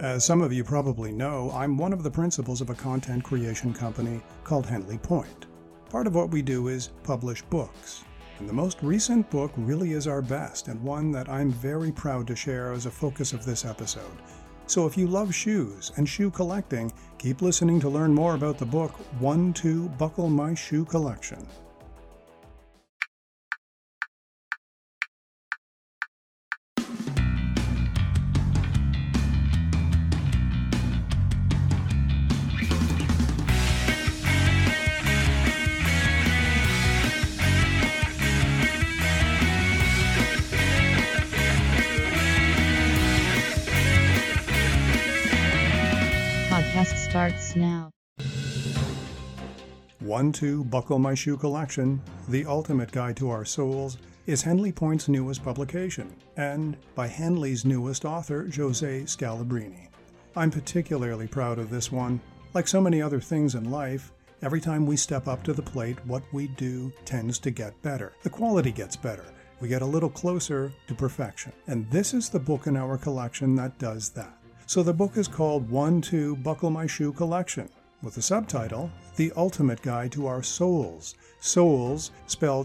As some of you probably know, I'm one of the principals of a content creation company called Henley Point. Part of what we do is publish books. And the most recent book really is our best, and one that I'm very proud to share as a focus of this episode. So if you love shoes and shoe collecting, keep listening to learn more about the book 1-2 Buckle My Shoe Collection. Podcast starts now. 1-2 Buckle My Shoe Collection, The Ultimate Guide to Our Souls, is Henley Point's newest publication, and by Henley's newest author, Jose Scalabrini. I'm particularly proud of this one. Like so many other things in life, every time we step up to the plate, what we do tends to get better. The quality gets better. We get a little closer to perfection. And this is the book in our collection that does that. So the book is called 1-2 Buckle My Shoe Collection, with the subtitle, The Ultimate Guide to Our Souls. Souls spelled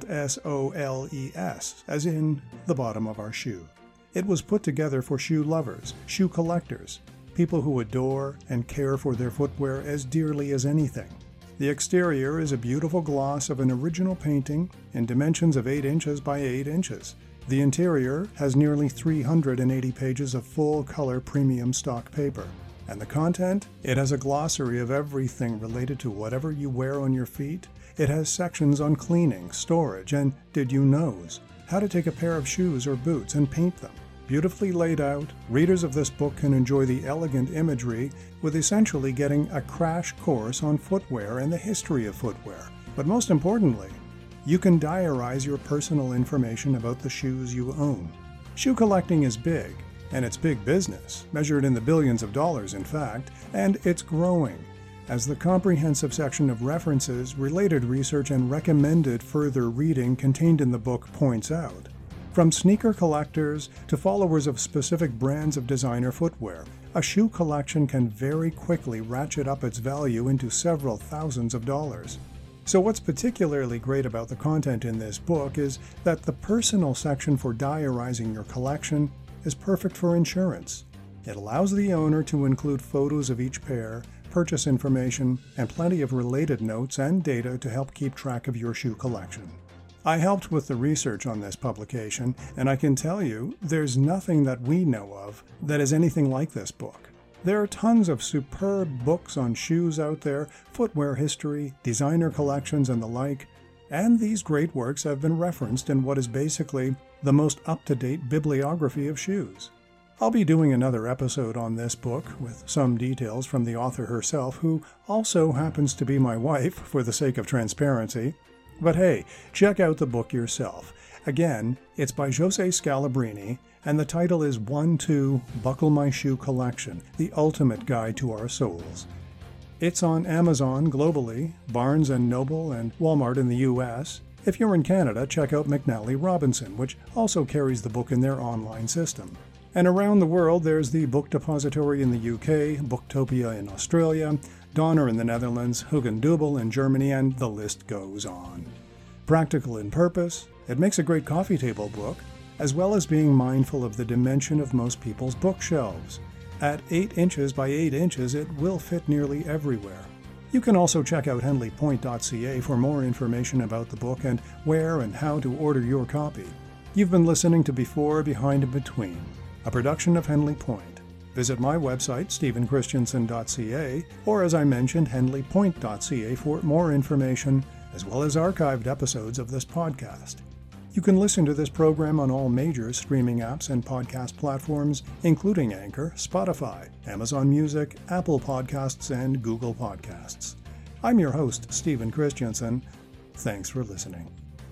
S-O-L-E-S, as in the bottom of our shoe. It was put together for shoe lovers, shoe collectors, people who adore and care for their footwear as dearly as anything. The exterior is a beautiful gloss of an original painting in dimensions of 8 inches by 8 inches. The interior has nearly 380 pages of full-color premium stock paper. And the content? It has a glossary of everything related to whatever you wear on your feet. It has sections on cleaning, storage, and did you knows, how to take a pair of shoes or boots and paint them. Beautifully laid out, readers of this book can enjoy the elegant imagery with essentially getting a crash course on footwear and the history of footwear. But most importantly, you can diarize your personal information about the shoes you own. Shoe collecting is big, and it's big business, measured in the billions of dollars in fact, and it's growing, as the comprehensive section of references, related research, and recommended further reading contained in the book points out. From sneaker collectors to followers of specific brands of designer footwear, a shoe collection can very quickly ratchet up its value into several thousands of dollars. So what's particularly great about the content in this book is that the personal section for diarizing your collection is perfect for insurance. It allows the owner to include photos of each pair, purchase information, and plenty of related notes and data to help keep track of your shoe collection. I helped with the research on this publication, and I can tell you there's nothing that we know of that is anything like this book. There are tons of superb books on shoes out there, footwear history, designer collections, and the like, and these great works have been referenced in what is basically the most up-to-date bibliography of shoes. I'll be doing another episode on this book with some details from the author herself, who also happens to be my wife for the sake of transparency. But hey, check out the book yourself. Again, it's by Jose Scalabrini, and the title is 1-2 Buckle My Shoe Collection, The Ultimate Guide to Our Souls. It's on Amazon globally, Barnes & Noble, and Walmart in the US. If you're in Canada, check out McNally Robinson, which also carries the book in their online system. And around the world, there's the Book Depository in the UK, Booktopia in Australia, Donner in the Netherlands, Hugendubel in Germany, and the list goes on. Practical in purpose, it makes a great coffee table book, as well as being mindful of the dimension of most people's bookshelves. At 8 inches by 8 inches, it will fit nearly everywhere. You can also check out henleypoint.ca for more information about the book and where and how to order your copy. You've been listening to Before, Behind, and Between, a production of Henley Point. Visit my website, stephenchristiansen.ca, or as I mentioned, henleypoint.ca for more information, as well as archived episodes of this podcast. You can listen to this program on all major streaming apps and podcast platforms, including Anchor, Spotify, Amazon Music, Apple Podcasts, and Google Podcasts. I'm your host, Stephen Christiansen. Thanks for listening.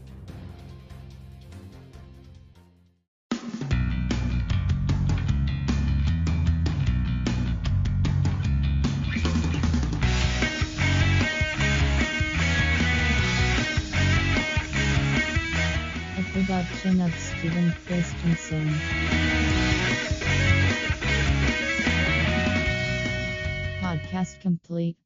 Production of Stephen Christensen. Podcast complete.